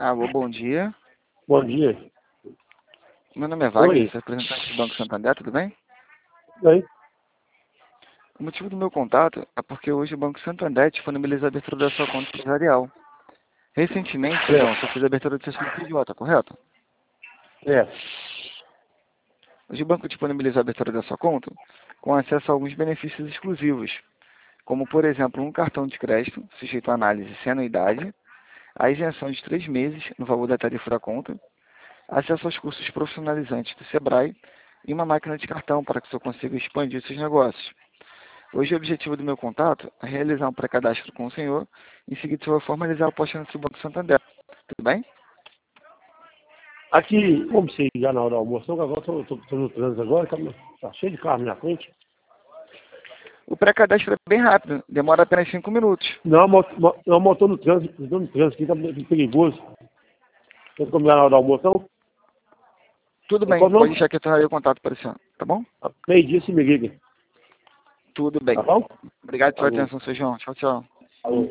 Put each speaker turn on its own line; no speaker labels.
Alô, bom dia.
Bom dia.
Meu nome é Wagner,
Oi.
sou representante do Banco Santander, tudo bem?
Oi.
O motivo do meu contato é porque hoje o Banco Santander disponibiliza a abertura da sua conta empresarial. Recentemente, perdão, você fez a abertura do seu CNPJ, correto?
É.
Hoje o banco disponibiliza a abertura da sua conta com acesso a alguns benefícios exclusivos, como, por exemplo, um cartão de crédito, sujeito à análise sem anuidade, a isenção de 3 meses no valor da tarifa da conta, acesso aos cursos profissionalizantes do Sebrae e uma máquina de cartão para que você consiga expandir seus negócios. Hoje o objetivo do meu contato é realizar um pré-cadastro com o senhor, em seguida você vai formalizar a posta no Banco Santander. Tudo bem?
Aqui, como você já na hora do almoço, agora estou no trânsito agora, tá cheio de carro na minha frente.
O pré-cadastro é bem rápido, demora apenas 5 minutos.
Não, eu estou no trânsito aqui, tá muito perigoso. Tem como ligar na hora do almoço, não?
Tudo
Tem
bem,
como
pode
não?
deixar que eu tornarei o contato para o senhor, tá bom?
Meio-dia se me liga.
Tudo
Tá
bem.
bom?
Obrigado pela
Alô.
atenção, seu João. Tchau, tchau.